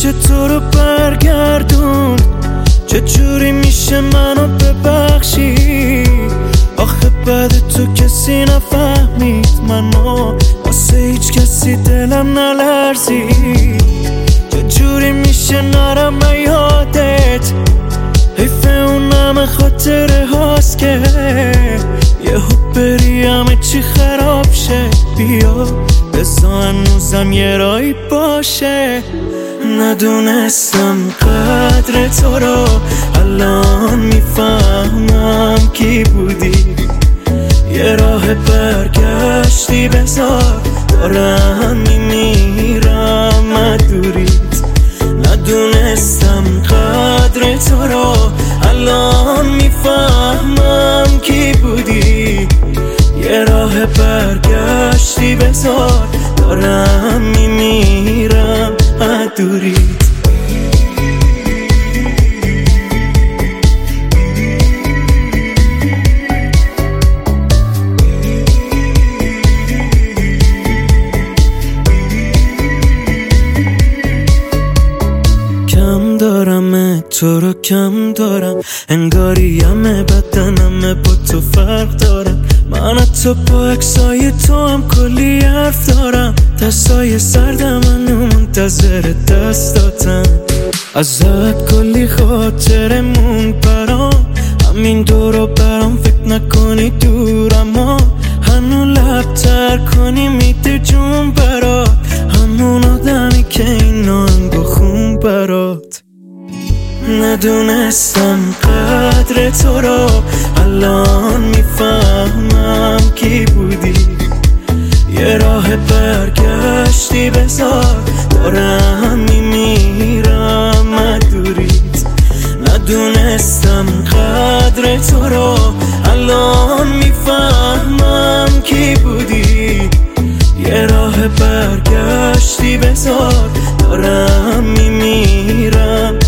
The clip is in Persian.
میشه تو رو برگردون؟ چجوری میشه منو ببخشی؟ آخه بعد تو کسی نفهمید منو، واسه هیچ کسی دلم نلرزید. چجوری میشه نرم یادت؟ حیف اون همه خاطره هاست که یهو بری همه چی خراب شه. بیا بزا هنوزم یه رایی باشه. ندونستم قدر تو رو، الان میفهمم کی بودی. یه راه برگشتی بذار، دارم میمیرم مدوریت. ندونستم قدر تو رو، الان میفهمم کی بودی. یه راه برگشتی بذار، دارم میمیرم مدوریت. کم دارم تو رو کم دارم، انگاری همه بدنم با تو فرق دارم. من تو با عکسای تو هم کلی حرف دارم. دستای سردم منو منتظر دستاتم. ازت کلی خاطره مون برام، همین دورو برام فکر نکنی دورم ها. هنو لب تر کنی میده جون برات، همون آدمی که این آهنگو خون برات. ندونستم قدر تو رو، الان میفهمم کی بودی. یه راه برگشتی بذار، دارم میمیرم مدوریت. ندونستم قدر تو رو، الان میفهمم کی بودی. یه راه برگشتی بذار، دارم میمیرم